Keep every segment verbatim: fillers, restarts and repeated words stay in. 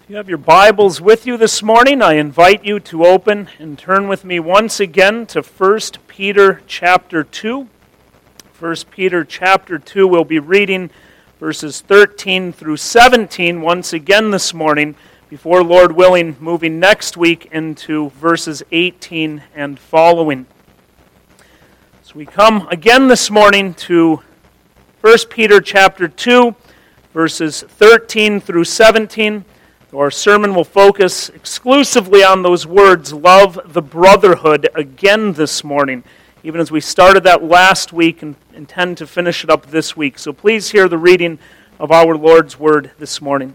If you have your Bibles with you this morning, I invite you to open and turn with me once again to First Peter chapter two. First Peter chapter two, we'll be reading verses thirteen through seventeen once again this morning, before, Lord willing, moving next week into verses eighteen and following. So we come again this morning to First Peter chapter two, verses thirteen through seventeen. Our sermon will focus exclusively on those words, love the brotherhood, again this morning, even as we started that last week and intend to finish it up this week. So please hear the reading of our Lord's word this morning.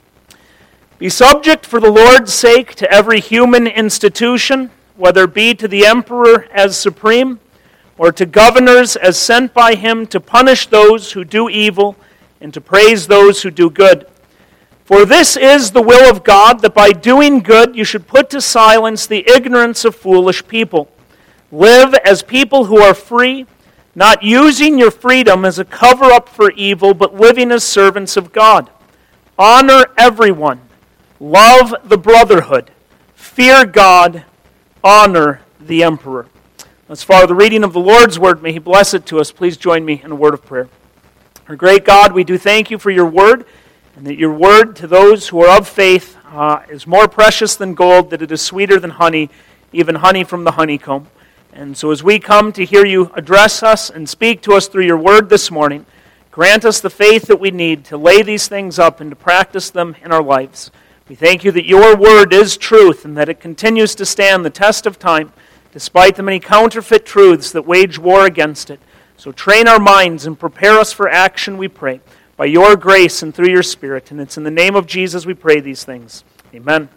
Be subject for the Lord's sake to every human institution, whether it be to the emperor as supreme, or to governors as sent by him to punish those who do evil and to praise those who do good. For this is the will of God, that by doing good you should put to silence the ignorance of foolish people. Live as people who are free, not using your freedom as a cover-up for evil, but living as servants of God. Honor everyone. Love the brotherhood. Fear God. Honor the emperor. As far as the reading of the Lord's word, may He bless it to us. Please join me in a word of prayer. Our great God, we do thank you for your word, and that your word to those who are of faith uh, is more precious than gold, that it is sweeter than honey, even honey from the honeycomb. And so as we come to hear you address us and speak to us through your word this morning, grant us the faith that we need to lay these things up and to practice them in our lives. We thank you that your word is truth and that it continues to stand the test of time, despite the many counterfeit truths that wage war against it. So train our minds and prepare us for action, we pray, by your grace and through your Spirit. And it's in the name of Jesus we pray these things. Amen.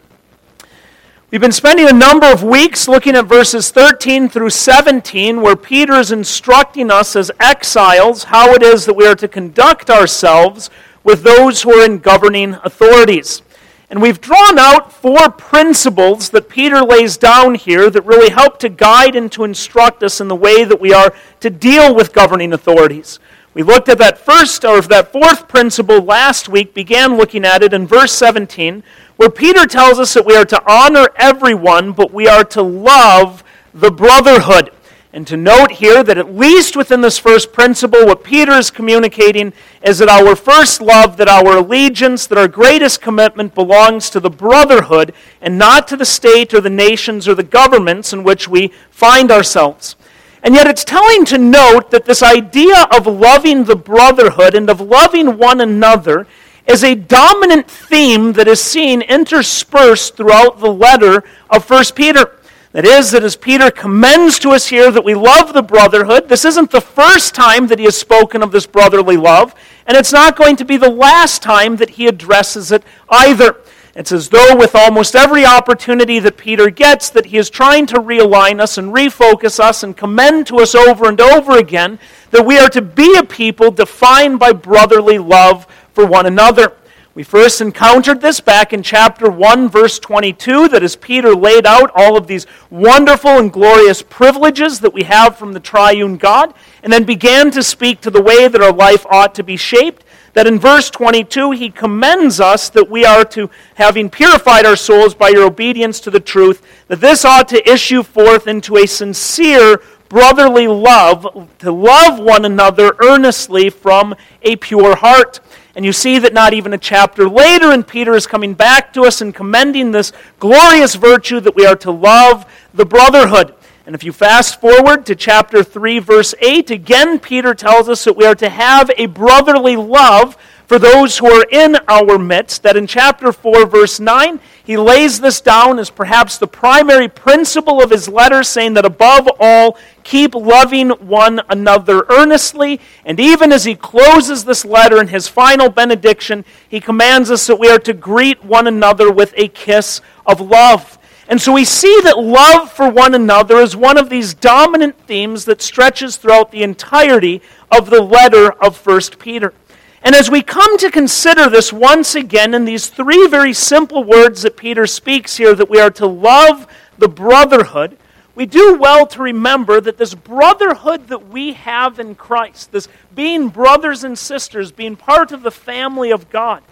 We've been spending a number of weeks looking at verses thirteen through seventeen, where Peter is instructing us as exiles how it is that we are to conduct ourselves with those who are in governing authorities. And we've drawn out four principles that Peter lays down here that really help to guide and to instruct us in the way that we are to deal with governing authorities. We looked at that first, or that fourth principle last week, began looking at it in verse seventeen, where Peter tells us that we are to honor everyone, but we are to love the brotherhood. And to note here that at least within this first principle, what Peter is communicating is that our first love, that our allegiance, that our greatest commitment belongs to the brotherhood and not to the state or the nations or the governments in which we find ourselves. And yet it's telling to note that this idea of loving the brotherhood and of loving one another is a dominant theme that is seen interspersed throughout the letter of First Peter. That is, that as Peter commends to us here that we love the brotherhood, this isn't the first time that he has spoken of this brotherly love, and it's not going to be the last time that he addresses it either. It's as though with almost every opportunity that Peter gets, that he is trying to realign us and refocus us and commend to us over and over again that we are to be a people defined by brotherly love for one another. We first encountered this back in chapter one, verse twenty-two, that as Peter laid out all of these wonderful and glorious privileges that we have from the triune God, and then began to speak to the way that our life ought to be shaped, that in verse twenty-two he commends us that we are to, having purified our souls by your obedience to the truth, that this ought to issue forth into a sincere brotherly love, to love one another earnestly from a pure heart. And you see that not even a chapter later, and Peter is coming back to us and commending this glorious virtue that we are to love the brotherhood. And if you fast forward to chapter three, verse eight, again Peter tells us that we are to have a brotherly love for those who are in our midst. That in chapter four, verse nine, he lays this down as perhaps the primary principle of his letter, saying that above all, keep loving one another earnestly. And even as he closes this letter in his final benediction, he commands us that we are to greet one another with a kiss of love. And so we see that love for one another is one of these dominant themes that stretches throughout the entirety of the letter of First Peter. And as we come to consider this once again in these three very simple words that Peter speaks here, that we are to love the brotherhood, we do well to remember that this brotherhood that we have in Christ, this being brothers and sisters, being part of the family of God,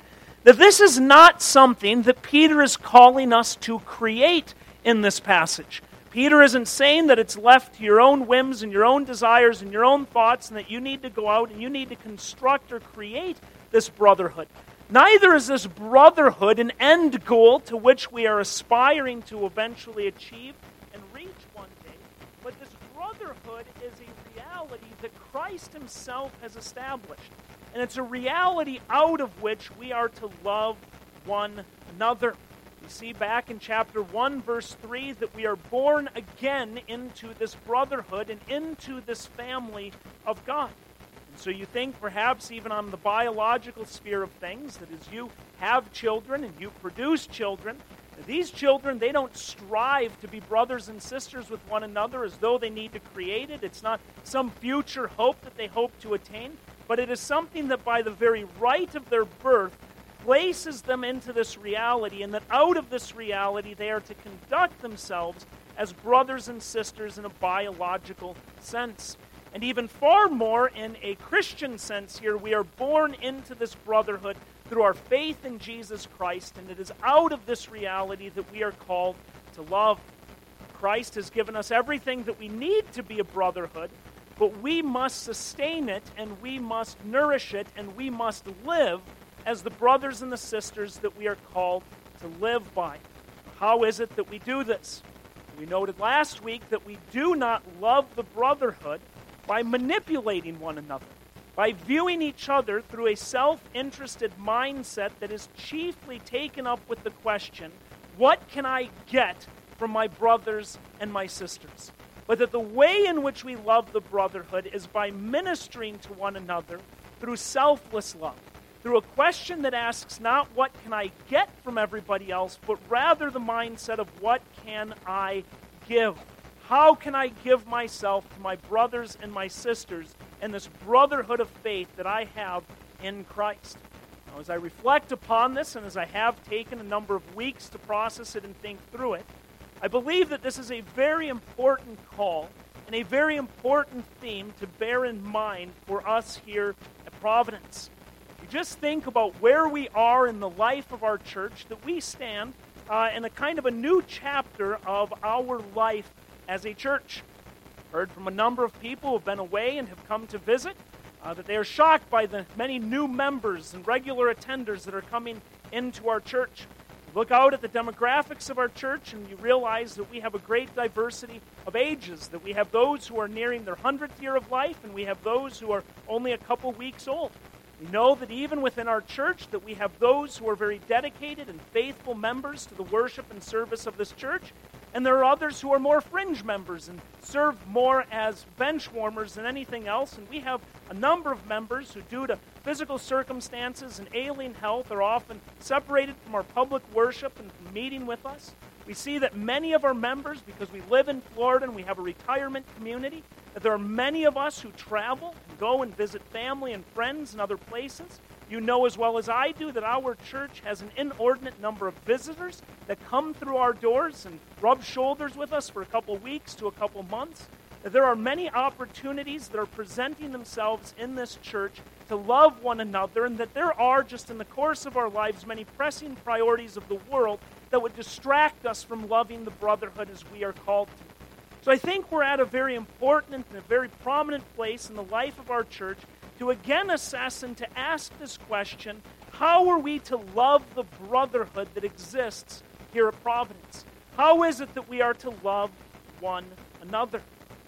that this is not something that Peter is calling us to create in this passage. Peter isn't saying that it's left to your own whims and your own desires and your own thoughts and that you need to go out and you need to construct or create this brotherhood. Neither is this brotherhood an end goal to which we are aspiring to eventually achieve and reach one day, but this brotherhood is a reality that Christ himself has established. And it's a reality out of which we are to love one another. We see back in chapter one, verse three, that we are born again into this brotherhood and into this family of God. And so you think perhaps even on the biological sphere of things, that as you have children and you produce children, these children, they don't strive to be brothers and sisters with one another as though they need to create it. It's not some future hope that they hope to attain, but it is something that by the very right of their birth places them into this reality, and that out of this reality they are to conduct themselves as brothers and sisters in a biological sense. And even far more in a Christian sense here, we are born into this brotherhood through our faith in Jesus Christ, and it is out of this reality that we are called to love. Christ has given us everything that we need to be a brotherhood, but we must sustain it, and we must nourish it, and we must live as the brothers and the sisters that we are called to live by. How is it that we do this? We noted last week that we do not love the brotherhood by manipulating one another, by viewing each other through a self-interested mindset that is chiefly taken up with the question, what can I get from my brothers and my sisters? But that the way in which we love the brotherhood is by ministering to one another through selfless love, through a question that asks not what can I get from everybody else, but rather the mindset of what can I give? How can I give myself to my brothers and my sisters in this brotherhood of faith that I have in Christ? Now, as I reflect upon this, and as I have taken a number of weeks to process it and think through it, I believe that this is a very important call and a very important theme to bear in mind for us here at Providence. Just think about where we are in the life of our church, that we stand uh, in a kind of a new chapter of our life as a church. Heard from a number of people who have been away and have come to visit uh, that they are shocked by the many new members and regular attenders that are coming into our church. You look out at the demographics of our church and you realize that we have a great diversity of ages, that we have those who are nearing their hundredth year of life and we have those who are only a couple weeks old. We know that even within our church that we have those who are very dedicated and faithful members to the worship and service of this church, and there are others who are more fringe members and serve more as bench warmers than anything else, and we have a number of members who, due to physical circumstances and ailing health, are often separated from our public worship and from meeting with us. We see that many of our members, because we live in Florida and we have a retirement community, that there are many of us who travel and go and visit family and friends in other places. You know as well as I do that our church has an inordinate number of visitors that come through our doors and rub shoulders with us for a couple weeks to a couple months. That there are many opportunities that are presenting themselves in this church to love one another, and that there are, just in the course of our lives, many pressing priorities of the world that would distract us from loving the brotherhood as we are called to. So I think we're at a very important and a very prominent place in the life of our church to again assess and to ask this question, how are we to love the brotherhood that exists here at Providence? How is it that we are to love one another?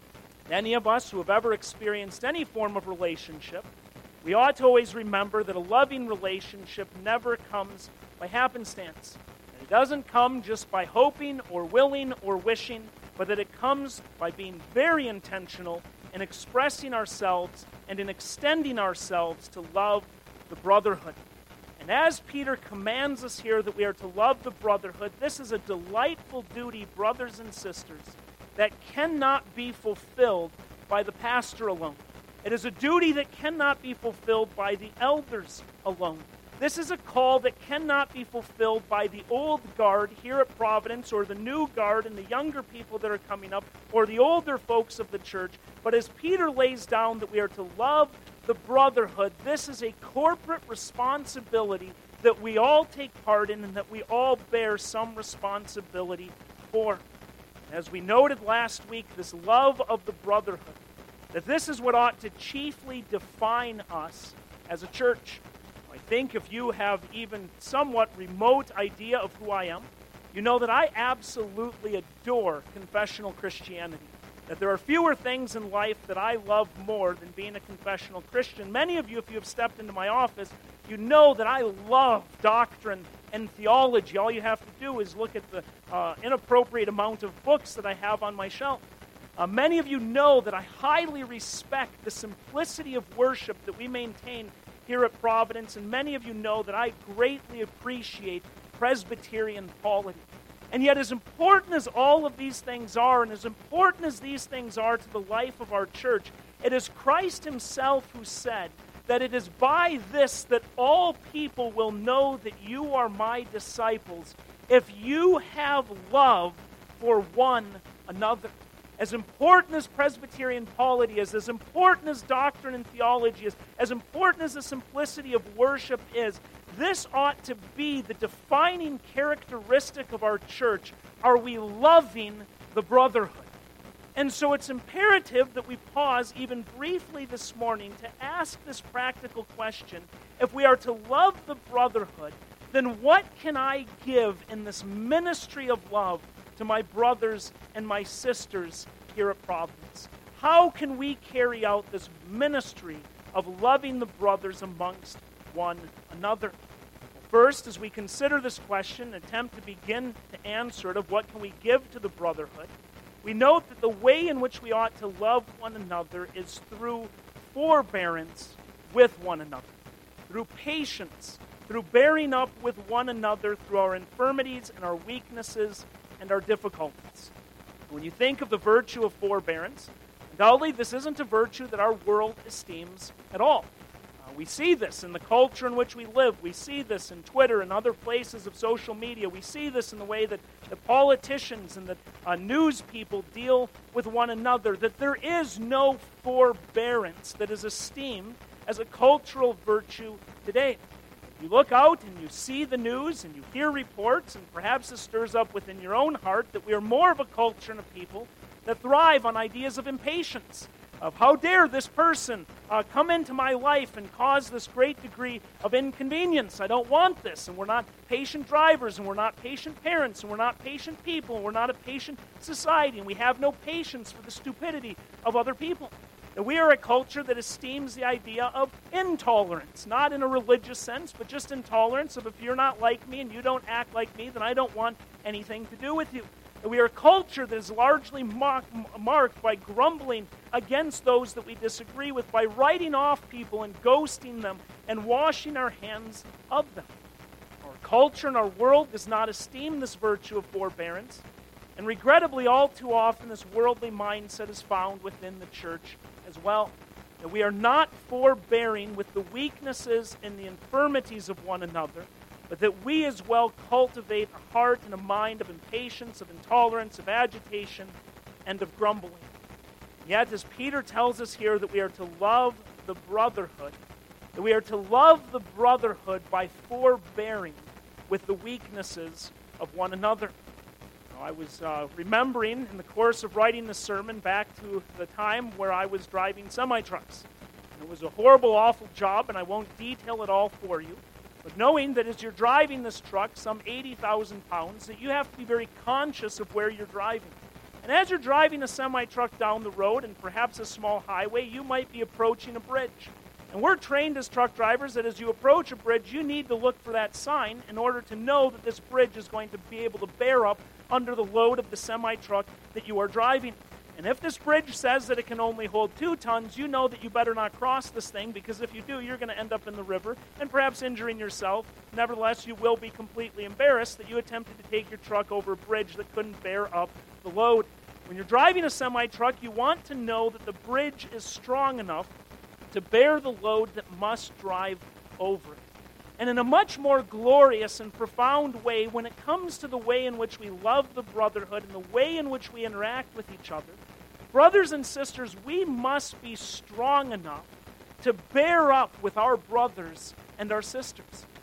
Any of us who have ever experienced any form of relationship, we ought to always remember that a loving relationship never comes by happenstance. It doesn't come just by hoping or willing or wishing, but that it comes by being very intentional in expressing ourselves and in extending ourselves to love the brotherhood. And as Peter commands us here that we are to love the brotherhood, this is a delightful duty, brothers and sisters, that cannot be fulfilled by the pastor alone. It is a duty that cannot be fulfilled by the elders alone. This is a call that cannot be fulfilled by the old guard here at Providence, or the new guard and the younger people that are coming up, or the older folks of the church. But as Peter lays down that we are to love the brotherhood, this is a corporate responsibility that we all take part in and that we all bear some responsibility for. As we noted last week, this love of the brotherhood, that this is what ought to chiefly define us as a church. I think if you have even somewhat remote idea of who I am, you know that I absolutely adore confessional Christianity. That there are fewer things in life that I love more than being a confessional Christian. Many of you, if you have stepped into my office, you know that I love doctrine and theology. All you have to do is look at the uh, inappropriate amount of books that I have on my shelf. Uh, many of you know that I highly respect the simplicity of worship that we maintain here at Providence, and many of you know that I greatly appreciate Presbyterian polity. And yet, as important as all of these things are, and as important as these things are to the life of our church, it is Christ himself who said that it is by this that all people will know that you are my disciples, if you have love for one another. As important as Presbyterian polity is, as important as doctrine and theology is, as important as the simplicity of worship is, this ought to be the defining characteristic of our church. Are we loving the brotherhood? And so it's imperative that we pause even briefly this morning to ask this practical question. If we are to love the brotherhood, then what can I give in this ministry of love to my brothers and my sisters here at Providence? How can we carry out this ministry of loving the brothers amongst one another? First, as we consider this question, attempt to begin to answer it of what can we give to the brotherhood, we note that the way in which we ought to love one another is through forbearance with one another, through patience, through bearing up with one another through our infirmities and our weaknesses and our difficulties. When you think of the virtue of forbearance, undoubtedly this isn't a virtue that our world esteems at all. Uh, we see this in the culture in which we live. We see this in Twitter and other places of social media. We see this in the way that the politicians and the uh, news people deal with one another, that there is no forbearance that is esteemed as a cultural virtue today. You look out and you see the news and you hear reports, and perhaps this stirs up within your own heart that we are more of a culture and a people that thrive on ideas of impatience, of how dare this person uh, come into my life and cause this great degree of inconvenience. I don't want this, and we're not patient drivers, and we're not patient parents, and we're not patient people, and we're not a patient society, and we have no patience for the stupidity of other people. That we are a culture that esteems the idea of intolerance, not in a religious sense, but just intolerance of if you're not like me and you don't act like me, then I don't want anything to do with you. That we are a culture that is largely mark, marked by grumbling against those that we disagree with, by writing off people and ghosting them and washing our hands of them. Our culture and our world does not esteem this virtue of forbearance, and regrettably, all too often, this worldly mindset is found within the church as well. That we are not forbearing with the weaknesses and the infirmities of one another, but that we as well cultivate a heart and a mind of impatience, of intolerance, of agitation, and of grumbling. Yet, as Peter tells us here that we are to love the brotherhood, that we are to love the brotherhood by forbearing with the weaknesses of one another. I was uh, remembering in the course of writing the sermon back to the time where I was driving semi-trucks. It was a horrible, awful job, and I won't detail it all for you. But knowing that as you're driving this truck, some eighty thousand pounds, that you have to be very conscious of where you're driving. And as you're driving a semi-truck down the road, and perhaps a small highway, you might be approaching a bridge. And we're trained as truck drivers that as you approach a bridge, you need to look for that sign in order to know that this bridge is going to be able to bear up under the load of the semi-truck that you are driving. And if this bridge says that it can only hold two tons, you know that you better not cross this thing, because if you do, you're going to end up in the river and perhaps injuring yourself. Nevertheless, you will be completely embarrassed that you attempted to take your truck over a bridge that couldn't bear up the load. When you're driving a semi-truck, you want to know that the bridge is strong enough to bear the load that must drive over it. And in a much more glorious and profound way, when it comes to the way in which we love the brotherhood and the way in which we interact with each other, brothers and sisters, we must be strong enough to bear up with our brothers and our sisters.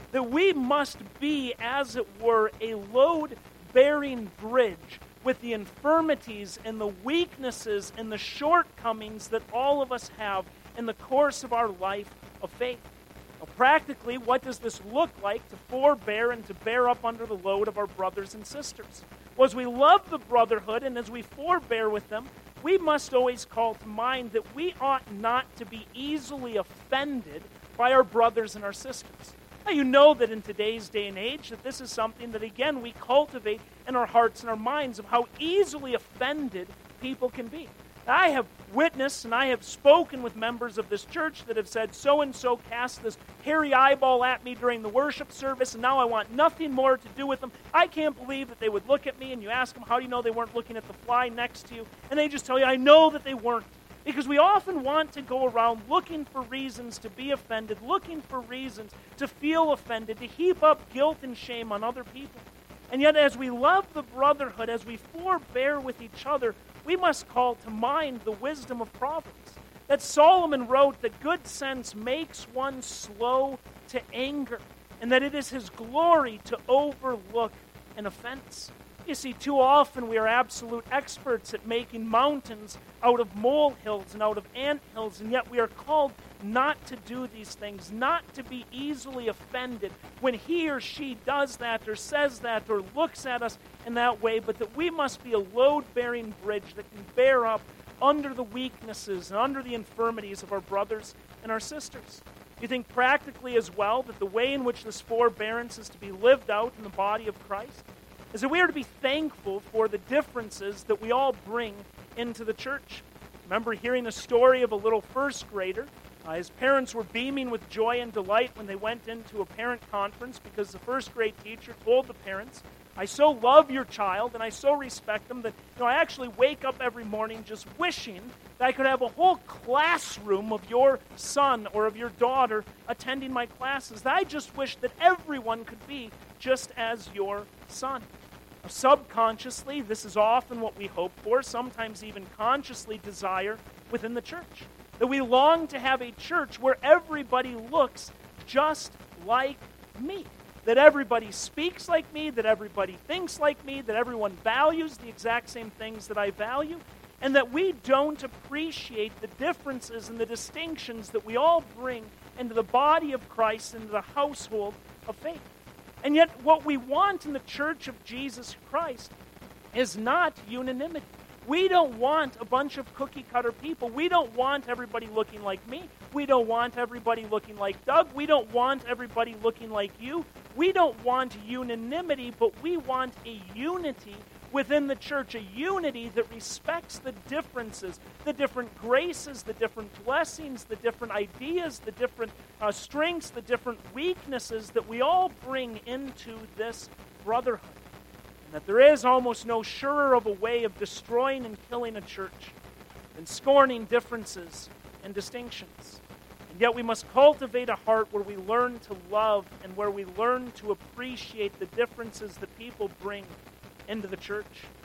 that we must be, as it were, a load-bearing bridge with the infirmities and the weaknesses and the shortcomings that all of us have in the course of our life of faith. Now, practically, what does this look like to forbear and to bear up under the load of our brothers and sisters? Well, as we love the brotherhood and as we forbear with them, we must always call to mind that we ought not to be easily offended by our brothers and our sisters. Now, you know that in today's day and age that this is something that, again, we cultivate in our hearts and our minds of how easily offended people can be. I have witnessed and I have spoken with members of this church that have said, so-and-so cast this hairy eyeball at me during the worship service, and now I want nothing more to do with them. I can't believe that they would look at me, and you ask them, how do you know they weren't looking at the fly next to you? And they just tell you, I know that they weren't. Because we often want to go around looking for reasons to be offended, looking for reasons to feel offended, to heap up guilt and shame on other people. And yet, as we love the brotherhood, as we forbear with each other, we must call to mind the wisdom of Proverbs. That Solomon wrote that good sense makes one slow to anger, and that it is his glory to overlook an offense. You see, too often we are absolute experts at making mountains out of molehills and out of anthills, and yet we are called not to do these things, not to be easily offended when he or she does that or says that or looks at us in that way, but that we must be a load-bearing bridge that can bear up under the weaknesses and under the infirmities of our brothers and our sisters. You think practically as well that the way in which this forbearance is to be lived out in the body of Christ is that we are to be thankful for the differences that we all bring into the church. Remember hearing a story of a little first grader. Uh, his parents were beaming with joy and delight when they went into a parent conference because the first grade teacher told the parents, I so love your child and I so respect them that you know, I actually wake up every morning just wishing that I could have a whole classroom of your son or of your daughter attending my classes. That I just wish that everyone could be just as your son. Now, subconsciously, this is often what we hope for, sometimes even consciously desire within the church. That we long to have a church where everybody looks just like me. That everybody speaks like me, that everybody thinks like me, that everyone values the exact same things that I value, and that we don't appreciate the differences and the distinctions that we all bring into the body of Christ, into the household of faith. And yet what we want in the church of Jesus Christ is not unanimity. We don't want a bunch of cookie-cutter people. We don't want everybody looking like me. We don't want everybody looking like Doug. We don't want everybody looking like you. We don't want unanimity, but we want a unity within the church, a unity that respects the differences, the different graces, the different blessings, the different ideas, the different uh, strengths, the different weaknesses that we all bring into this brotherhood. And that there is almost no surer of a way of destroying and killing a church than scorning differences and distinctions. And yet we must cultivate a heart where we learn to love and where we learn to appreciate the differences that people bring into the church.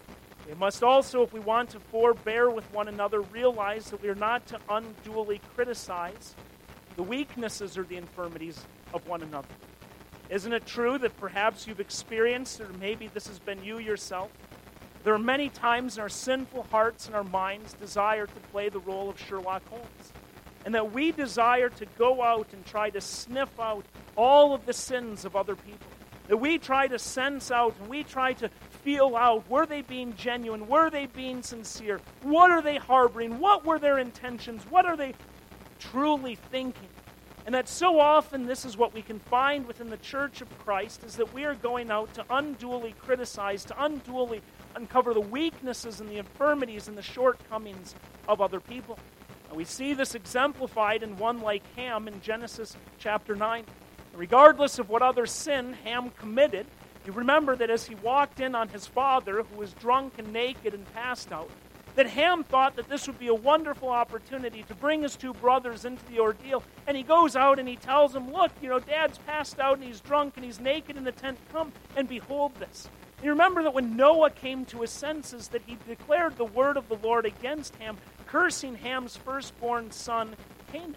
We must also, if we want to forbear with one another, realize that we are not to unduly criticize the weaknesses or the infirmities of one another. Isn't it true that perhaps you've experienced, or maybe this has been you yourself, there are many times in our sinful hearts and our minds desire to play the role of Sherlock Holmes, and that we desire to go out and try to sniff out all of the sins of other people, that we try to sense out and we try to feel out, were they being genuine, were they being sincere, what are they harboring, what were their intentions, what are they truly thinking? And that so often this is what we can find within the church of Christ, is that we are going out to unduly criticize, to unduly uncover the weaknesses and the infirmities and the shortcomings of other people. And we see this exemplified in one like Ham in Genesis chapter nine. Regardless of what other sin Ham committed, you remember that as he walked in on his father, who was drunk and naked and passed out, that Ham thought that this would be a wonderful opportunity to bring his two brothers into the ordeal. And he goes out and he tells them, look, you know, Dad's passed out and he's drunk and he's naked in the tent. Come and behold this. And you remember that when Noah came to his senses, that he declared the word of the Lord against Ham, cursing Ham's firstborn son, Canaan.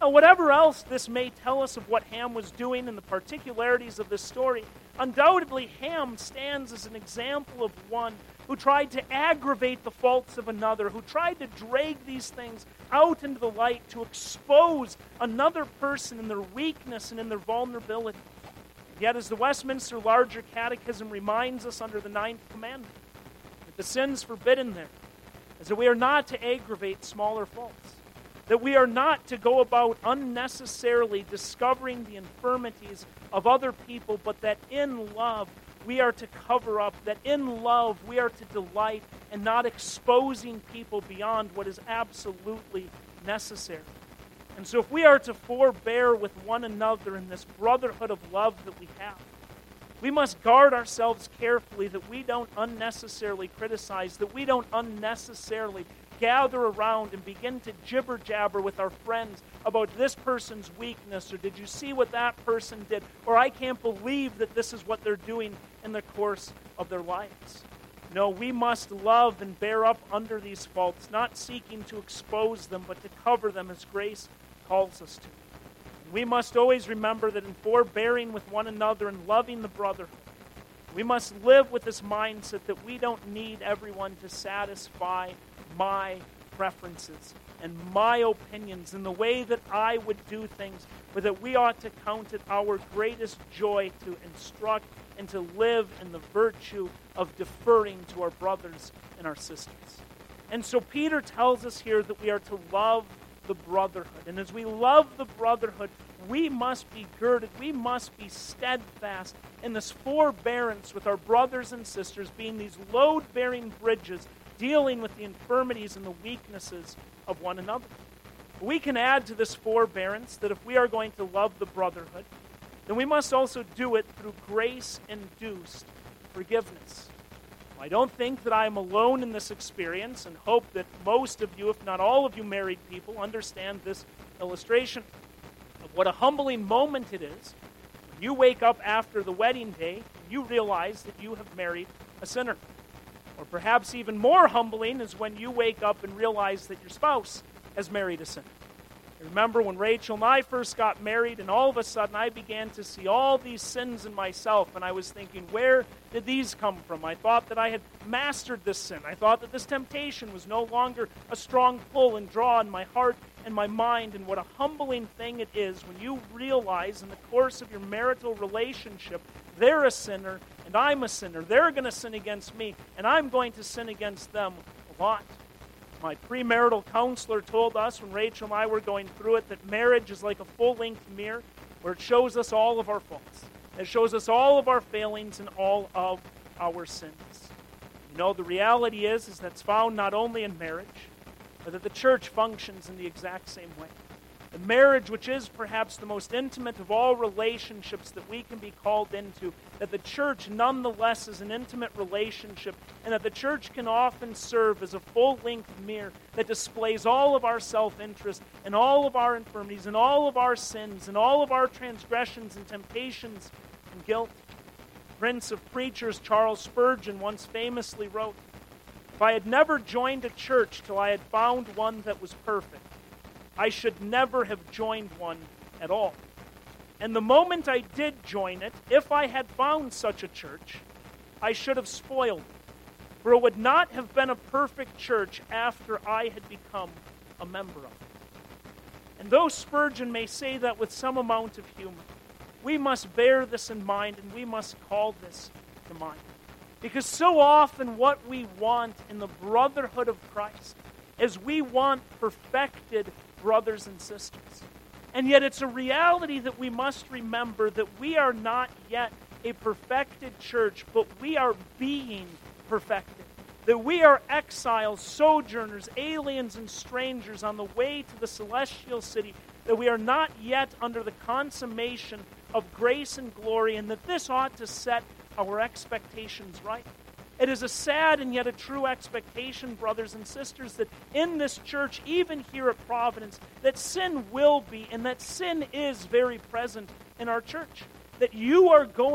Now, whatever else this may tell us of what Ham was doing and the particularities of this story, undoubtedly Ham stands as an example of one who tried to aggravate the faults of another, who tried to drag these things out into the light to expose another person in their weakness and in their vulnerability. Yet, as the Westminster Larger Catechism reminds us under the Ninth Commandment, that the sins forbidden there is that we are not to aggravate smaller faults, that we are not to go about unnecessarily discovering the infirmities of other people, but that in love we are to cover up, that in love we are to delight and not exposing people beyond what is absolutely necessary. And so if we are to forbear with one another in this brotherhood of love that we have, we must guard ourselves carefully that we don't unnecessarily criticize, that we don't unnecessarily gather around and begin to jibber-jabber with our friends about this person's weakness, or did you see what that person did, or I can't believe that this is what they're doing in the course of their lives. No, we must love and bear up under these faults, not seeking to expose them, but to cover them as grace calls us to. And we must always remember that in forbearing with one another and loving the brotherhood, we must live with this mindset that we don't need everyone to satisfy my preferences and my opinions and the way that I would do things, but that we ought to count it our greatest joy to instruct and to live in the virtue of deferring to our brothers and our sisters. And so Peter tells us here that we are to love the brotherhood. And as we love the brotherhood, we must be girded, we must be steadfast in this forbearance with our brothers and sisters, being these load-bearing bridges, dealing with the infirmities and the weaknesses of one another. We can add to this forbearance that if we are going to love the brotherhood, then we must also do it through grace-induced forgiveness. I don't think that I am alone in this experience, and hope that most of you, if not all of you married people, understand this illustration of what a humbling moment it is when you wake up after the wedding day and you realize that you have married a sinner. Or perhaps even more humbling is when you wake up and realize that your spouse has married a sinner. I remember when Rachel and I first got married, and all of a sudden I began to see all these sins in myself, and I was thinking, where did these come from? I thought that I had mastered this sin. I thought that this temptation was no longer a strong pull and draw in my heart and my mind, and what a humbling thing it is when you realize in the course of your marital relationship, they're a sinner and I'm a sinner. They're going to sin against me, and I'm going to sin against them a lot. My premarital counselor told us when Rachel and I were going through it that marriage is like a full-length mirror where it shows us all of our faults. It shows us all of our failings and all of our sins. You know, the reality is, is that's found not only in marriage, but that the church functions in the exact same way. The marriage, which is perhaps the most intimate of all relationships that we can be called into, that the church nonetheless is an intimate relationship, and that the church can often serve as a full-length mirror that displays all of our self-interest and all of our infirmities and all of our sins and all of our transgressions and temptations and guilt. Prince of Preachers Charles Spurgeon once famously wrote, "If I had never joined a church till I had found one that was perfect, I should never have joined one at all. And the moment I did join it, if I had found such a church, I should have spoiled it, for it would not have been a perfect church after I had become a member of it." And though Spurgeon may say that with some amount of humor, we must bear this in mind, and we must call this to mind. Because so often what we want in the brotherhood of Christ is we want perfected brothers and sisters. And yet it's a reality that we must remember that we are not yet a perfected church, but we are being perfected. That we are exiles, sojourners, aliens, and strangers on the way to the celestial city. That we are not yet under the consummation of grace and glory, and that this ought to set our expectations right. It is a sad and yet a true expectation, brothers and sisters, that in this church, even here at Providence, that sin will be and that sin is very present in our church. That you are going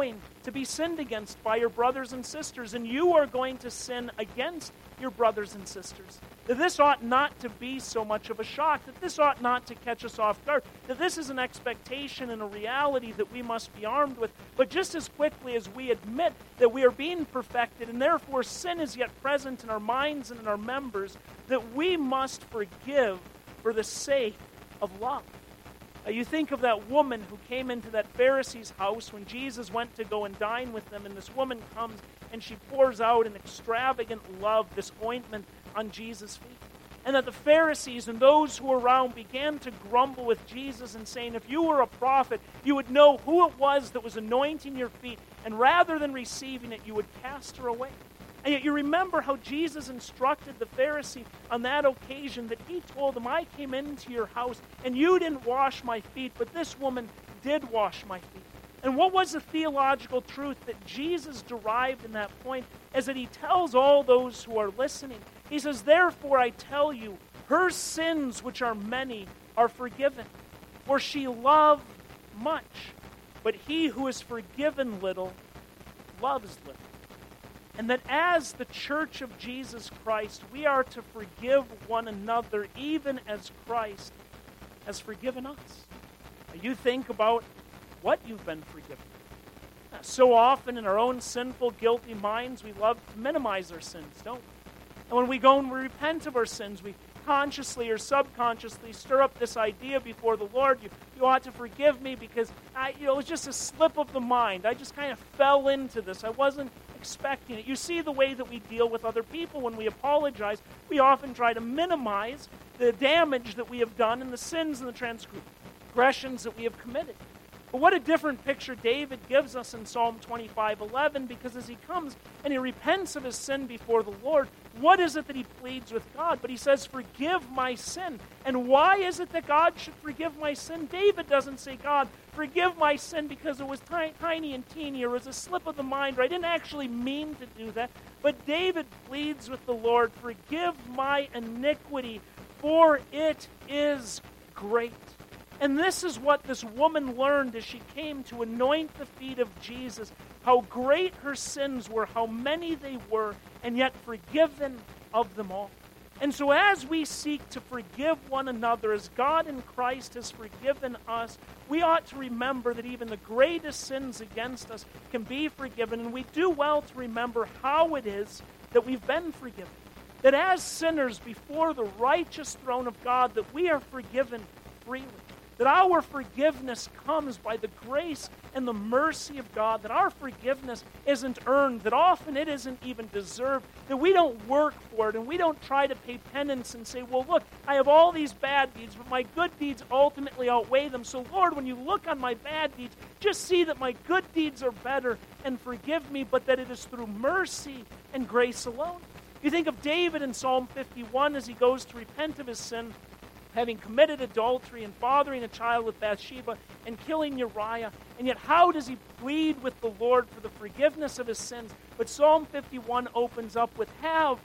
to be sinned against by your brothers and sisters, and you are going to sin against your brothers and sisters. That this ought not to be so much of a shock, that this ought not to catch us off guard, that this is an expectation and a reality that we must be armed with. But just as quickly as we admit that we are being perfected, and therefore sin is yet present in our minds and in our members, that we must forgive for the sake of love. Uh, you think of that woman who came into that Pharisee's house when Jesus went to go and dine with them, and this woman comes and she pours out in extravagant love this ointment on Jesus' feet. And that the Pharisees and those who were around began to grumble with Jesus and saying, if you were a prophet, you would know who it was that was anointing your feet, and rather than receiving it, you would cast her away. And yet you remember how Jesus instructed the Pharisee on that occasion, that he told him, I came into your house and you didn't wash my feet, but this woman did wash my feet. And what was the theological truth that Jesus derived in that point? Is that he tells all those who are listening, he says, therefore I tell you, her sins, which are many, are forgiven. For she loved much, but he who is forgiven little loves little. And that as the church of Jesus Christ, we are to forgive one another even as Christ has forgiven us. Now, you think about what you've been forgiven. Now, so often in our own sinful, guilty minds, we love to minimize our sins, don't we? And when we go and we repent of our sins, we consciously or subconsciously stir up this idea before the Lord. You, you ought to forgive me because I, you know, it was just a slip of the mind. I just kind of fell into this. I wasn't expecting it. You see the way that we deal with other people when we apologize. We often try to minimize the damage that we have done and the sins and the transgressions that we have committed. But what a different picture David gives us in Psalm twenty-five eleven, because as he comes and he repents of his sin before the Lord, what is it that he pleads with God? But he says, forgive my sin. And why is it that God should forgive my sin? David doesn't say, God, forgive my sin because it was tiny, tiny and teeny, or it was a slip of the mind, or I didn't actually mean to do that. But David pleads with the Lord, forgive my iniquity, for it is great. And this is what this woman learned as she came to anoint the feet of Jesus, how great her sins were, how many they were, and yet forgiven of them all. And so as we seek to forgive one another, as God in Christ has forgiven us, we ought to remember that even the greatest sins against us can be forgiven, and we do well to remember how it is that we've been forgiven. That as sinners before the righteous throne of God, that we are forgiven freely. That our forgiveness comes by the grace and the mercy of God. That our forgiveness isn't earned. That often it isn't even deserved. That we don't work for it and we don't try to pay penance and say, well, look, I have all these bad deeds, but my good deeds ultimately outweigh them. So, Lord, when you look on my bad deeds, just see that my good deeds are better and forgive me, but that it is through mercy and grace alone. You think of David in Psalm fifty-one as he goes to repent of his sin, having committed adultery and fathering a child with Bathsheba and killing Uriah. And yet how does he plead with the Lord for the forgiveness of his sins? But Psalm fifty-one opens up with, have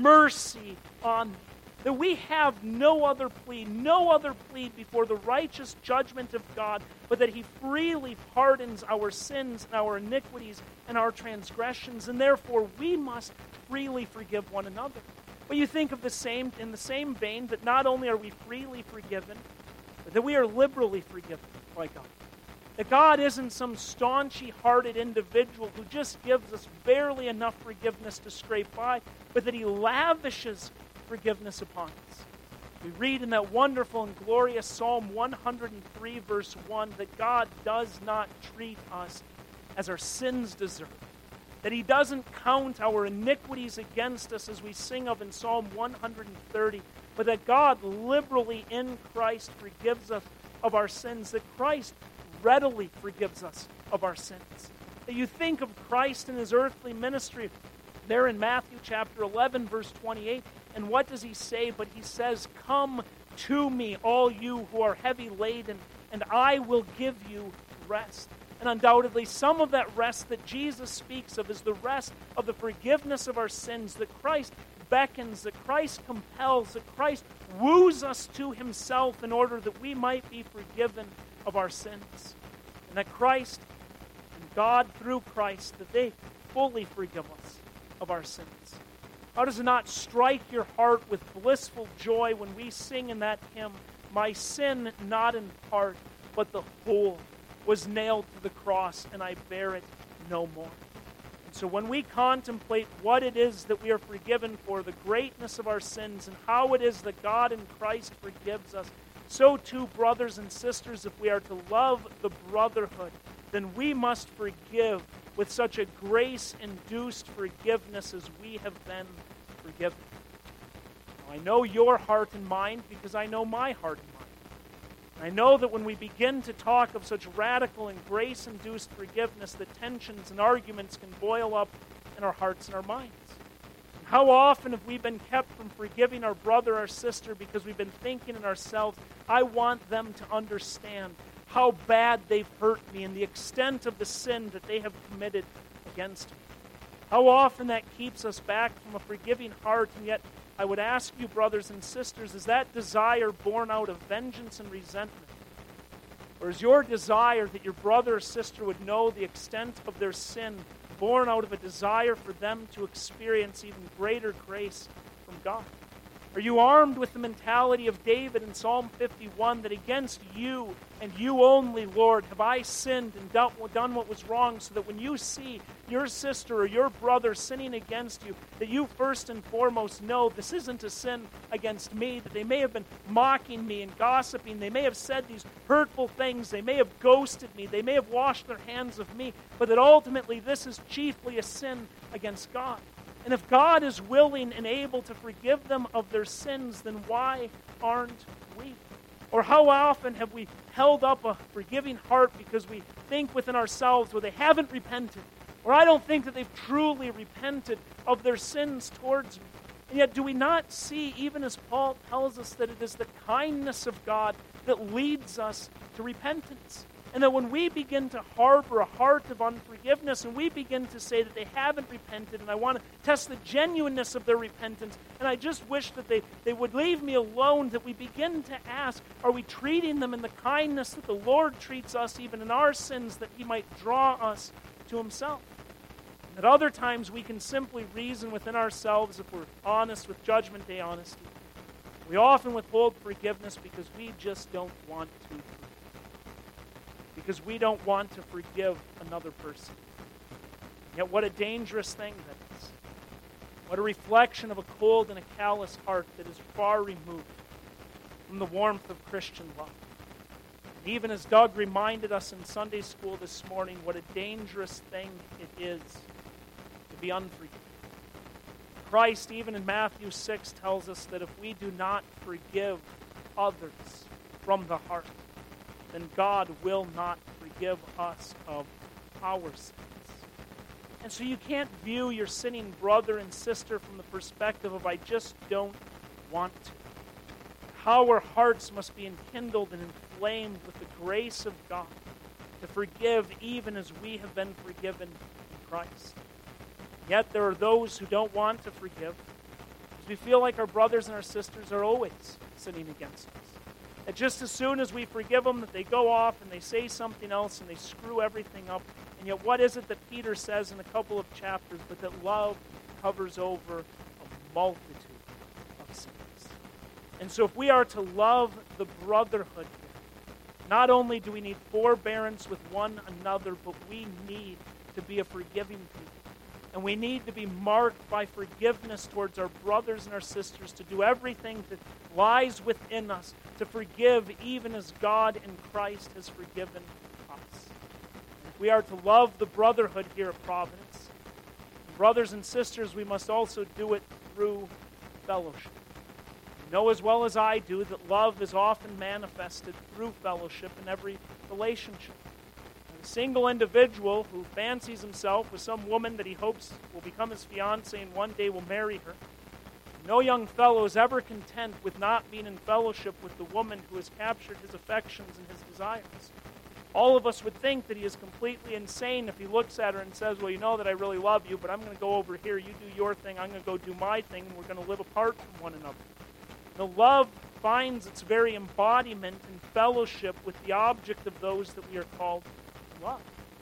mercy on me. That we have no other plea, no other plea before the righteous judgment of God, but that he freely pardons our sins and our iniquities and our transgressions, and therefore we must freely forgive one another. But you think of the same, in the same vein, that not only are we freely forgiven, but that we are liberally forgiven by God. That God isn't some staunchy-hearted individual who just gives us barely enough forgiveness to scrape by, but that he lavishes forgiveness upon us. We read in that wonderful and glorious Psalm one hundred three, verse one, that God does not treat us as our sins deserve. That he doesn't count our iniquities against us, as we sing of in Psalm one hundred thirty, but that God liberally in Christ forgives us of our sins, that Christ readily forgives us of our sins. That you think of Christ in his earthly ministry there in Matthew chapter eleven, verse twenty-eight, and what does he say? But he says, come to me, all you who are heavy laden, and I will give you rest. And undoubtedly, some of that rest that Jesus speaks of is the rest of the forgiveness of our sins, that Christ beckons, that Christ compels, that Christ woos us to himself in order that we might be forgiven of our sins. And that Christ, in God through Christ, that they fully forgive us of our sins? How does it not strike your heart with blissful joy when we sing in that hymn, "My sin not in part, but the whole, was nailed to the cross, and I bear it no more"? And so when we contemplate what it is that we are forgiven for, the greatness of our sins, and how it is that God in Christ forgives us, so too, brothers and sisters, if we are to love the brotherhood, then we must forgive with such a grace-induced forgiveness as we have been forgiven. Now, I know your heart and mind because I know my heart and mind. And I know that when we begin to talk of such radical and grace-induced forgiveness, the tensions and arguments can boil up in our hearts and our minds. And how often have we been kept from forgiving our brother or sister because we've been thinking in ourselves, I want them to understand how bad they've hurt me and the extent of the sin that they have committed against me. How often that keeps us back from a forgiving heart, and yet I would ask you, brothers and sisters, is that desire born out of vengeance and resentment? Or is your desire that your brother or sister would know the extent of their sin born out of a desire for them to experience even greater grace from God? Are you armed with the mentality of David in Psalm fifty-one, that against you and you only, Lord, have I sinned and done what was wrong, so that when you see your sister or your brother sinning against you, that you first and foremost know this isn't a sin against me, that they may have been mocking me and gossiping, they may have said these hurtful things, they may have ghosted me, they may have washed their hands of me, but that ultimately this is chiefly a sin against God. And if God is willing and able to forgive them of their sins, then why aren't we? Or how often have we held up a forgiving heart because we think within ourselves, well, they haven't repented, or I don't think that they've truly repented of their sins towards me. And yet do we not see, even as Paul tells us, that it is the kindness of God that leads us to repentance? And that when we begin to harbor a heart of unforgiveness, and we begin to say that they haven't repented, and I want to test the genuineness of their repentance, and I just wish that they, they would leave me alone, that we begin to ask, are we treating them in the kindness that the Lord treats us, even in our sins, that He might draw us to Himself? And at other times we can simply reason within ourselves, if we're honest with Judgment Day honesty. We often withhold forgiveness because we just don't want to forgive. Because we don't want to forgive another person. Yet what a dangerous thing that is. What a reflection of a cold and a callous heart that is far removed from the warmth of Christian love. And even as Doug reminded us in Sunday school this morning, what a dangerous thing it is to be unforgiving. Christ, even in Matthew six, tells us that if we do not forgive others from the heart, then God will not forgive us of our sins. And so you can't view your sinning brother and sister from the perspective of, I just don't want to. How our hearts must be enkindled and inflamed with the grace of God to forgive even as we have been forgiven in Christ. Yet there are those who don't want to forgive, because we feel like our brothers and our sisters are always sinning against us. That just as soon as we forgive them, that they go off and they say something else and they screw everything up. And yet what is it that Peter says in a couple of chapters? But that love covers over a multitude of sins. And so if we are to love the brotherhood here, not only do we need forbearance with one another, but we need to be a forgiving people. And we need to be marked by forgiveness towards our brothers and our sisters, to do everything that lies within us to forgive even as God in Christ has forgiven us. If we are to love the brotherhood here at Providence, brothers and sisters, we must also do it through fellowship. You know as well as I do that love is often manifested through fellowship in every relationship. A single individual who fancies himself with some woman that he hopes will become his fiancée and one day will marry her. No young fellow is ever content with not being in fellowship with the woman who has captured his affections and his desires. All of us would think that he is completely insane if he looks at her and says, well, you know that I really love you, but I'm going to go over here, you do your thing, I'm going to go do my thing, and we're going to live apart from one another. The love finds its very embodiment in fellowship with the object of those that we are called to love.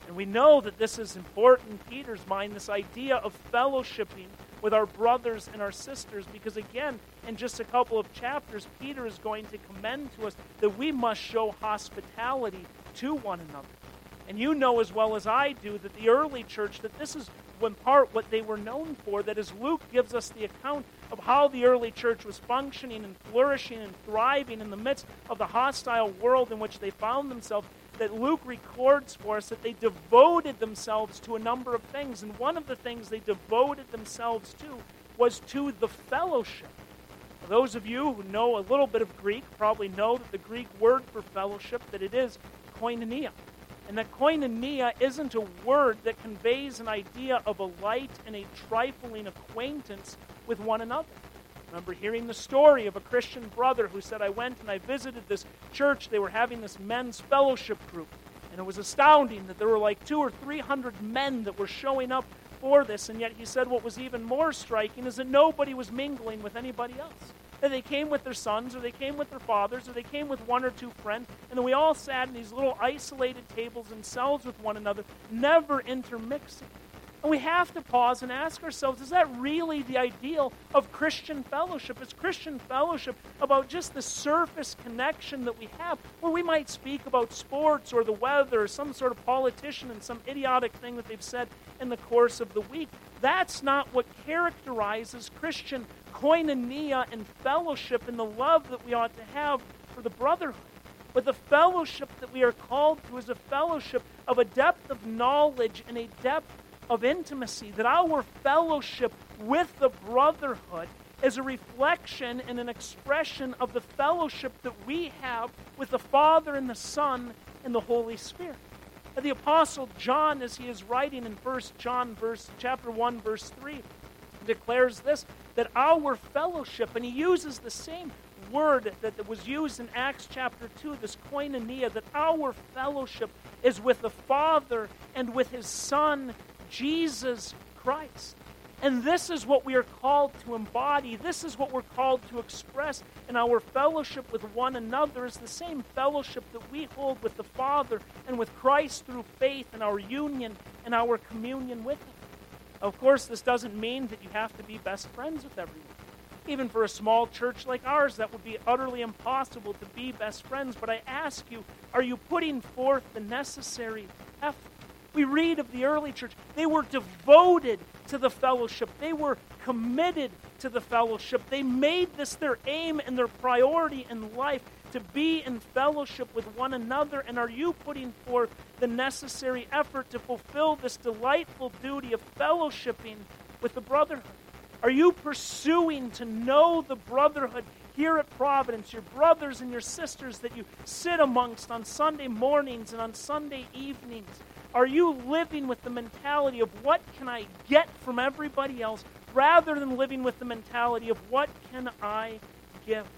And we know that this is important in Peter's mind, this idea of fellowshipping with our brothers and our sisters, because again, in just a couple of chapters, Peter is going to commend to us that we must show hospitality to one another. And you know as well as I do that the early church, that this is in part what they were known for, that as Luke gives us the account of how the early church was functioning and flourishing and thriving in the midst of the hostile world in which they found themselves, that Luke records for us that they devoted themselves to a number of things. And one of the things they devoted themselves to was to the fellowship. Those of you who know a little bit of Greek probably know that the Greek word for fellowship, that it is koinonia. And that koinonia isn't a word that conveys an idea of a light and a trifling acquaintance with one another. I remember hearing the story of a Christian brother who said, I went and I visited this church. They were having this men's fellowship group. And it was astounding that there were like two or three hundred men that were showing up for this. And yet he said what was even more striking is that nobody was mingling with anybody else. That they came with their sons, or they came with their fathers, or they came with one or two friends, and then we all sat in these little isolated tables and cells with one another, never intermixing. And we have to pause and ask ourselves, is that really the ideal of Christian fellowship? Is Christian fellowship about just the surface connection that we have, where we might speak about sports or the weather or some sort of politician and some idiotic thing that they've said in the course of the week? That's not what characterizes Christian koinonia and fellowship and the love that we ought to have for the brotherhood. But the fellowship that we are called to is a fellowship of a depth of knowledge and a depth of intimacy, that our fellowship with the brotherhood is a reflection and an expression of the fellowship that we have with the Father and the Son and the Holy Spirit. And the Apostle John, as he is writing in First John verse, chapter one, verse three, declares this, that our fellowship, and he uses the same word that was used in Acts chapter two, this koinonia, that our fellowship is with the Father and with his Son, Jesus Christ. And this is what we are called to embody. This is what we're called to express in our fellowship with one another, is the same fellowship that we hold with the Father and with Christ through faith and our union and our communion with him. Of course, this doesn't mean that you have to be best friends with everyone. Even for a small church like ours, that would be utterly impossible to be best friends. But I ask you, are you putting forth the necessary effort? We read of the early church. They were devoted to the fellowship. They were committed to the fellowship. They made this their aim and their priority in life, to be in fellowship with one another. And are you putting forth the necessary effort to fulfill this delightful duty of fellowshipping with the brotherhood? Are you pursuing to know the brotherhood here at Providence, your brothers and your sisters that you sit amongst on Sunday mornings and on Sunday evenings? Are you living with the mentality of what can I get from everybody else, rather than living with the mentality of what can I give?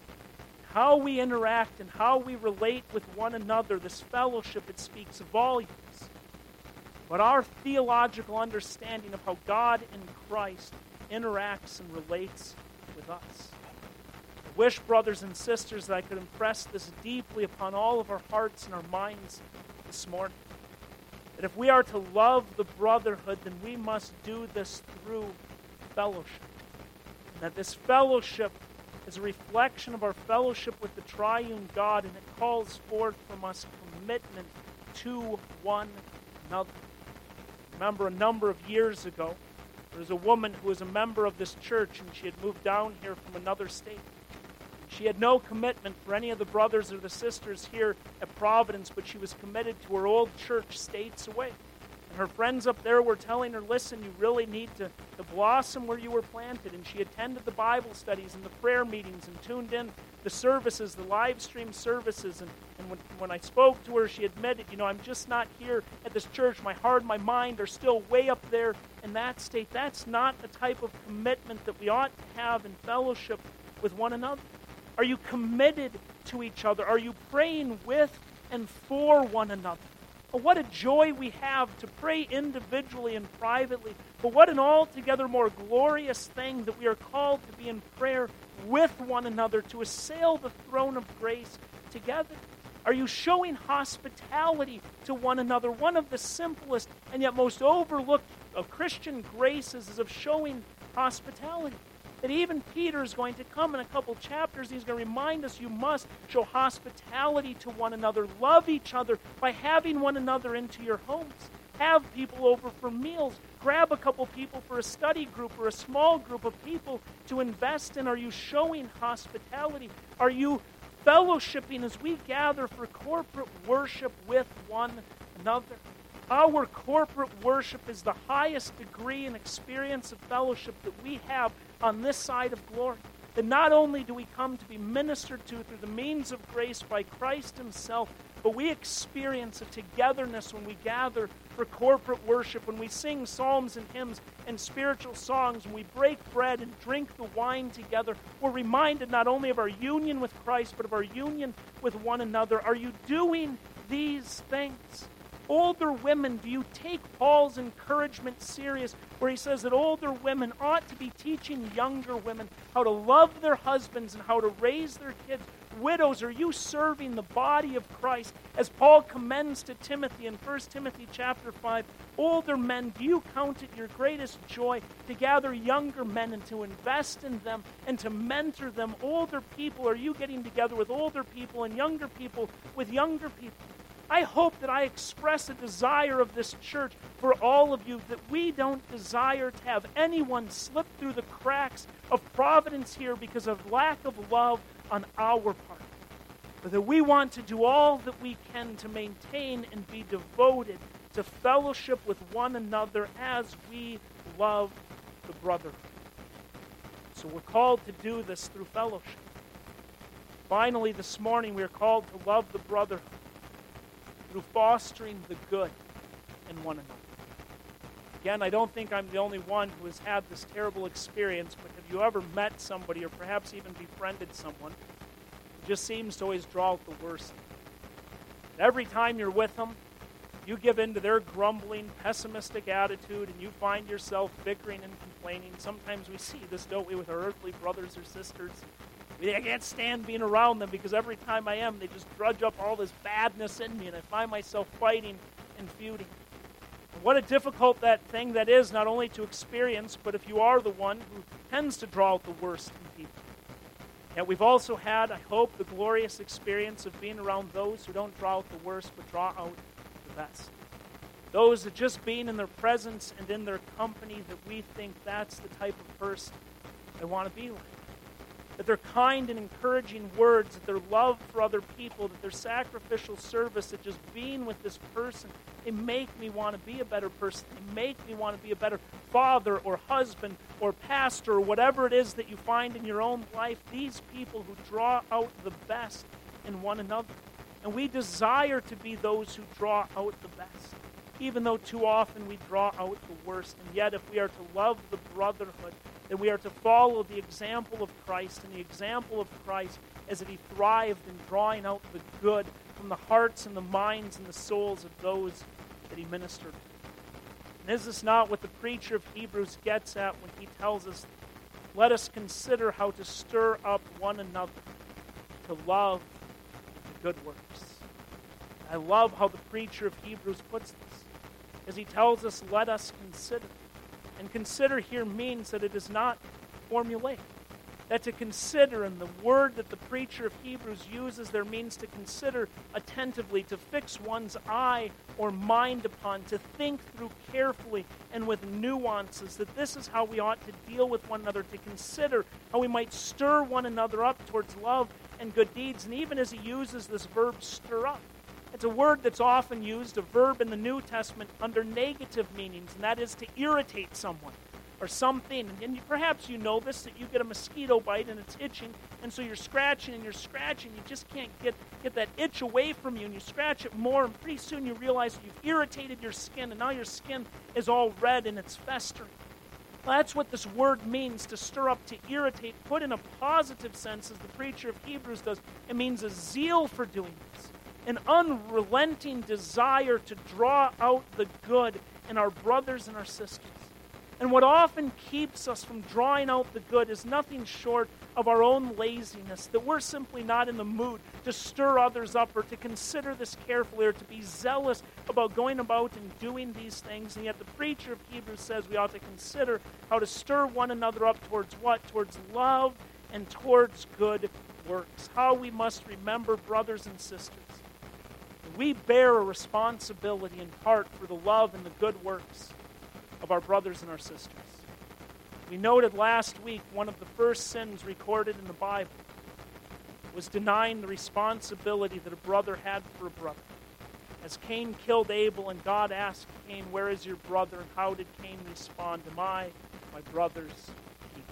How we interact and how we relate with one another, this fellowship, it speaks volumes. But our theological understanding of how God in Christ interacts and relates with us. I wish, brothers and sisters, that I could impress this deeply upon all of our hearts and our minds this morning. That if we are to love the brotherhood, then we must do this through fellowship. And that this fellowship is a reflection of our fellowship with the triune God, and it calls forth from us commitment to one another. Remember, a number of years ago, there was a woman who was a member of this church, and she had moved down here from another state. She had no commitment for any of the brothers or the sisters here at Providence, but she was committed to her old church states away. And her friends up there were telling her, listen, you really need to, to blossom where you were planted. And she attended the Bible studies and the prayer meetings and tuned in the services, the live stream services. And, and when, when I spoke to her, she admitted, you know, I'm just not here at this church. My heart and my mind are still way up there in that state. That's not the type of commitment that we ought to have in fellowship with one another. Are you committed to each other? Are you praying with and for one another? Oh, what a joy we have to pray individually and privately, but what an altogether more glorious thing that we are called to be in prayer with one another, to assail the throne of grace together. Are you showing hospitality to one another? One of the simplest and yet most overlooked of Christian graces is of showing hospitality. That even Peter is going to come in a couple chapters, he's going to remind us you must show hospitality to one another. Love each other by having one another into your homes. Have people over for meals. Grab a couple people for a study group or a small group of people to invest in. Are you showing hospitality? Are you fellowshipping as we gather for corporate worship with one another? Our corporate worship is the highest degree and experience of fellowship that we have on this side of glory. That not only do we come to be ministered to through the means of grace by Christ himself, but we experience a togetherness when we gather for corporate worship, when we sing psalms and hymns and spiritual songs, when we break bread and drink the wine together. We're reminded not only of our union with Christ, but of our union with one another. Are you doing these things? Older women, do you take Paul's encouragement serious where he says that older women ought to be teaching younger women how to love their husbands and how to raise their kids? Widows, are you serving the body of Christ? As Paul commends to Timothy in First Timothy chapter five, older men, do you count it your greatest joy to gather younger men and to invest in them and to mentor them? Older people, are you getting together with older people and younger people with younger people? I hope that I express a desire of this church for all of you, that we don't desire to have anyone slip through the cracks of providence here because of lack of love on our part, but that we want to do all that we can to maintain and be devoted to fellowship with one another as we love the brotherhood. So we're called to do this through fellowship. Finally, this morning we are called to love the brotherhood through fostering the good in one another. Again, I don't think I'm the only one who has had this terrible experience, but have you ever met somebody or perhaps even befriended someone who just seems to always draw out the worst? Every time you're with them, you give in to their grumbling, pessimistic attitude, and you find yourself bickering and complaining. Sometimes we see this, don't we, with our earthly brothers or sisters. I can't stand being around them because every time I am, they just drudge up all this badness in me, and I find myself fighting and feuding. And what a difficult that thing that is, not only to experience, but if you are the one who tends to draw out the worst in people. Yet we've also had, I hope, the glorious experience of being around those who don't draw out the worst, but draw out the best. Those that just being in their presence and in their company, that we think that's the type of person I want to be like. That their kind and encouraging words, that their love for other people, that their sacrificial service, that just being with this person, they make me want to be a better person. They make me want to be a better father or husband or pastor or whatever it is that you find in your own life. These people who draw out the best in one another. And we desire to be those who draw out the best, even though too often we draw out the worst. And yet if we are to love the brotherhood, that we are to follow the example of Christ, and the example of Christ is that he thrived in drawing out the good from the hearts and the minds and the souls of those that he ministered to. And is this not what the preacher of Hebrews gets at when he tells us, let us consider how to stir up one another to love and to good works? I love how the preacher of Hebrews puts this, as he tells us, let us consider. And consider here means that it is not formulaic. That to consider, and the word that the preacher of Hebrews uses there means to consider attentively, to fix one's eye or mind upon, to think through carefully and with nuances, that this is how we ought to deal with one another, to consider how we might stir one another up towards love and good deeds. And even as he uses this verb, stir up, it's a word that's often used, a verb in the New Testament, under negative meanings, and that is to irritate someone or something. And you, perhaps you know this, that you get a mosquito bite and it's itching, and so you're scratching and you're scratching. You just can't get, get that itch away from you, and you scratch it more, and pretty soon you realize that you've irritated your skin, and now your skin is all red and it's festering. Well, that's what this word means, to stir up, to irritate. Put in a positive sense, as the preacher of Hebrews does, it means a zeal for doing this. An unrelenting desire to draw out the good in our brothers and our sisters. And what often keeps us from drawing out the good is nothing short of our own laziness, that we're simply not in the mood to stir others up or to consider this carefully or to be zealous about going about and doing these things. And yet the preacher of Hebrews says we ought to consider how to stir one another up towards what? Towards love and towards good works. How we must remember, brothers and sisters, that we bear a responsibility in part for the love and the good works of our brothers and our sisters. We noted last week one of the first sins recorded in the Bible was denying the responsibility that a brother had for a brother. As Cain killed Abel and God asked Cain, "Where is your brother?" And how did Cain respond? "Am I my brother's keeper?"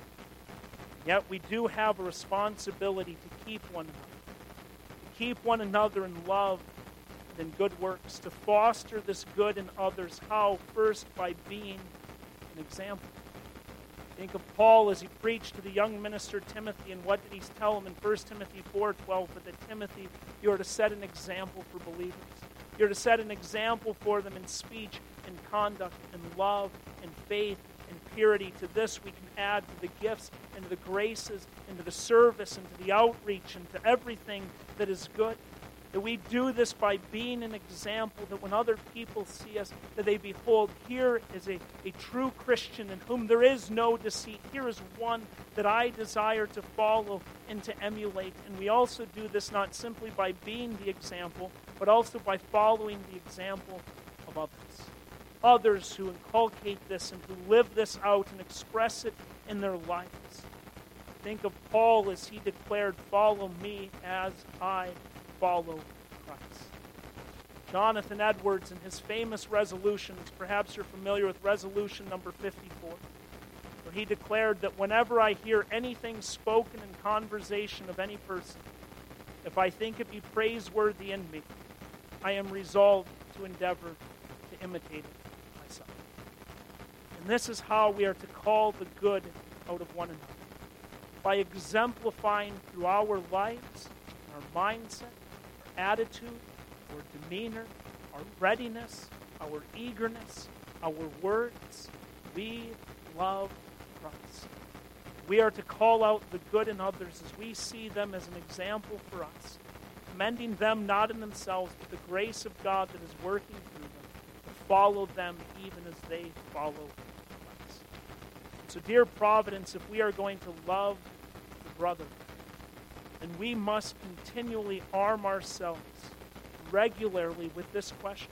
Yet we do have a responsibility to keep one another, to keep one another in love and in good works, to foster this good in others. How? First, by being an example. Think of Paul as he preached to the young minister Timothy, and what did he tell him in First Timothy four twelve? But that Timothy, you are to set an example for believers. You're to set an example for them in speech, in conduct, in love, in faith, in purity. To this we can add to the gifts and to the graces and to the service and to the outreach and to everything that is good. That we do this by being an example, that when other people see us, that they behold, here is a, a true Christian in whom there is no deceit. Here is one that I desire to follow and to emulate. And we also do this not simply by being the example, but also by following the example of others. Others who inculcate this and who live this out and express it in their lives. Think of Paul as he declared, "Follow me as I follow Christ." Jonathan Edwards, in his famous resolutions, perhaps you're familiar with resolution number fifty-four, where he declared that whenever I hear anything spoken in conversation of any person, if I think it be praiseworthy in me, I am resolved to endeavor to imitate it myself. And this is how we are to call the good out of one another, by exemplifying through our lives, our mindset, attitude, our demeanor, our readiness, our eagerness, our words. We love Christ. We are to call out the good in others as we see them as an example for us, commending them not in themselves, but the grace of God that is working through them, to follow them even as they follow Christ. So, dear Providence, if we are going to love the brother, and we must continually arm ourselves regularly with this question.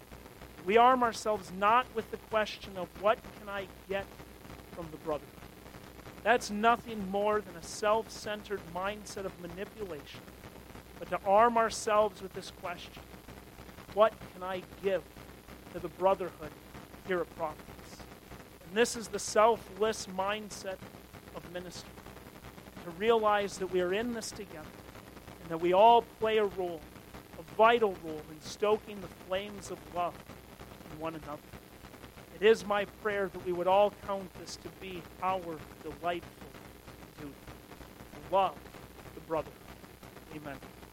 We arm ourselves not with the question of what can I get from the brother. That's nothing more than a self-centered mindset of manipulation. But to arm ourselves with this question, what can I give to the brotherhood here at Providence? And this is the selfless mindset of ministry. To realize that we are in this together and that we all play a role, a vital role in stoking the flames of love in one another. It is my prayer that we would all count this to be our delightful duty, to love the brotherhood. Amen.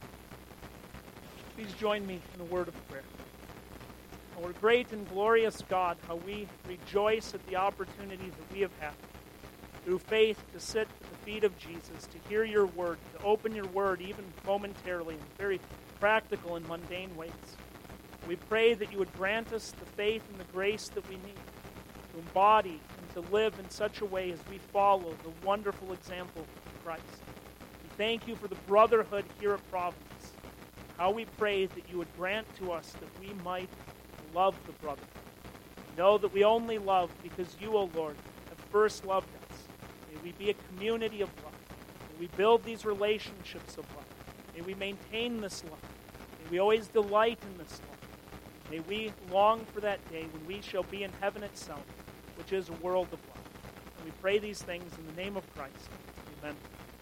Please join me in a word of prayer. Our great and glorious God, how we rejoice at the opportunity that we have had through faith to sit at the feet of Jesus, to hear your word, to open your word even momentarily in very practical and mundane ways. We pray that you would grant us the faith and the grace that we need to embody and to live in such a way as we follow the wonderful example of Christ. We thank you for the brotherhood here at Providence. How we pray that you would grant to us that we might love the brotherhood. We know that we only love because you, O Lord, have first loved us. May we be a community of love. May we build these relationships of love. May we maintain this love. May we always delight in this love. May we long for that day when we shall be in heaven itself, which is a world of love. And we pray these things in the name of Christ. Amen.